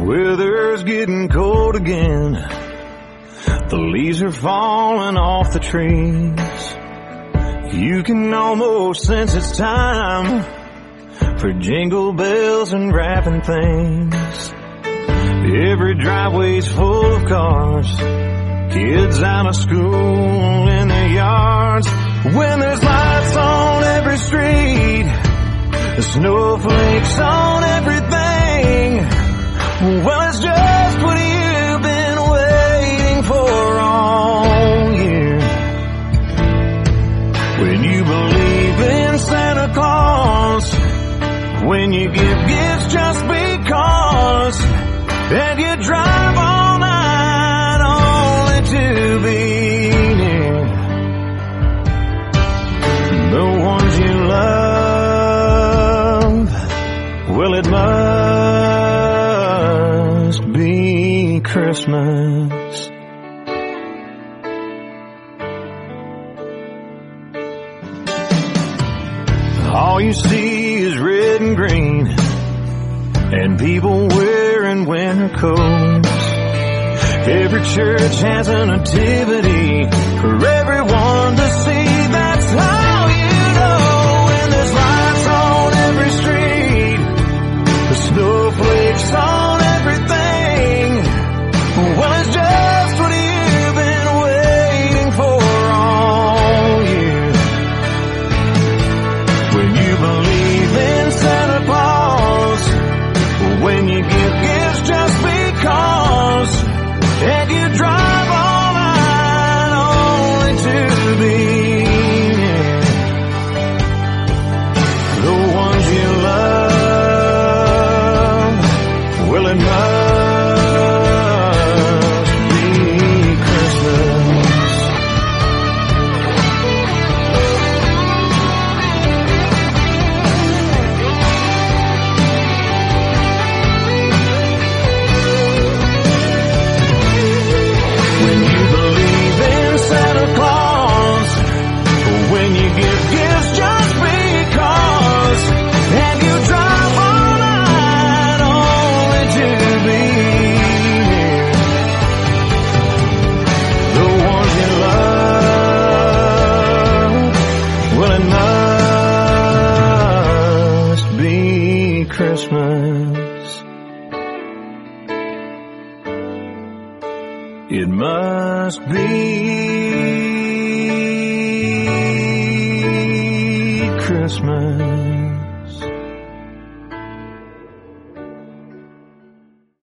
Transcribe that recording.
Weather's getting cold again. The leaves are falling off the trees. You can almost sense it's time for jingle bells and wrapping things. Every driveway's full of cars, kids out of school in their yards. When there's lights on every street, the snowflakes on everything, well, it's just what you've been waiting for all year. When you believe in Santa Claus, when you give gifts just because, and you drive all night only to be near the ones you love, well, it must be Christmas. All you see is red and green, and people wearing winter coats. Every church has a nativity for everyone to see. That's how you know. When there's lights on every street, the snowflakes on everything, well, it's just what you've been waiting for all year. When you believe in Santa Claus, when you give gifts just because, and you drive all night only to be near the ones you love, well, it must be Christmas. When you believe in Santa Claus, when you give gifts just because, and you drive all night only to be near the ones you love, well, it must be Christmas. It must be Christmas.